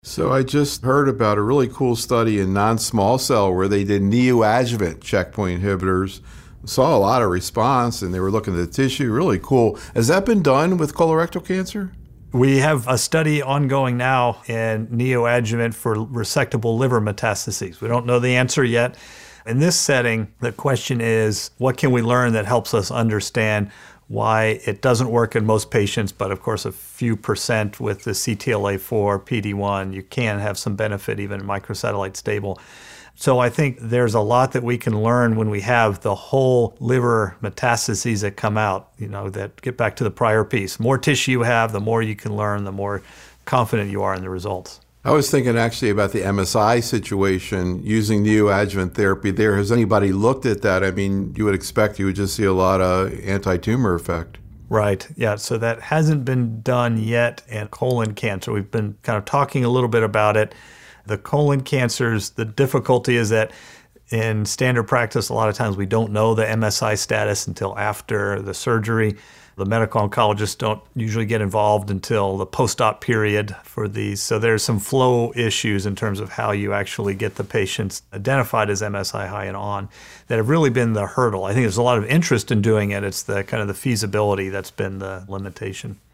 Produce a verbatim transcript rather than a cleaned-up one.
So I just heard about a really cool study in non-small cell where they did neoadjuvant checkpoint inhibitors. Saw a lot of response, and they were looking at the tissue. Really cool. Has that been done with colorectal cancer? We have a study ongoing now in neoadjuvant for resectable liver metastases. We don't know the answer yet. In this setting, the question is, what can we learn that helps us understand why it doesn't work in most patients, but of course a few percent with the C T L A four, P D one, you can have some benefit even in microsatellite stable. So I think there's a lot that we can learn when we have the whole liver metastases that come out, you know, that get back to the prior piece. The more tissue you have, the more you can learn, the more confident you are in the results. I was thinking actually about the M S I situation using neoadjuvant therapy there. Has anybody looked at that? I mean, you would expect you would just see a lot of anti-tumor effect. Right. Yeah. So that hasn't been done yet in colon cancer. We've been kind of talking a little bit about it. The colon cancers, the difficulty is that in standard practice, a lot of times we don't know the M S I status until after the surgery. The medical oncologists don't usually get involved until the post-op period for these. So there's some flow issues in terms of how you actually get the patients identified as M S I high and on that have really been the hurdle. I think there's a lot of interest in doing it. It's the kind of the feasibility that's been the limitation.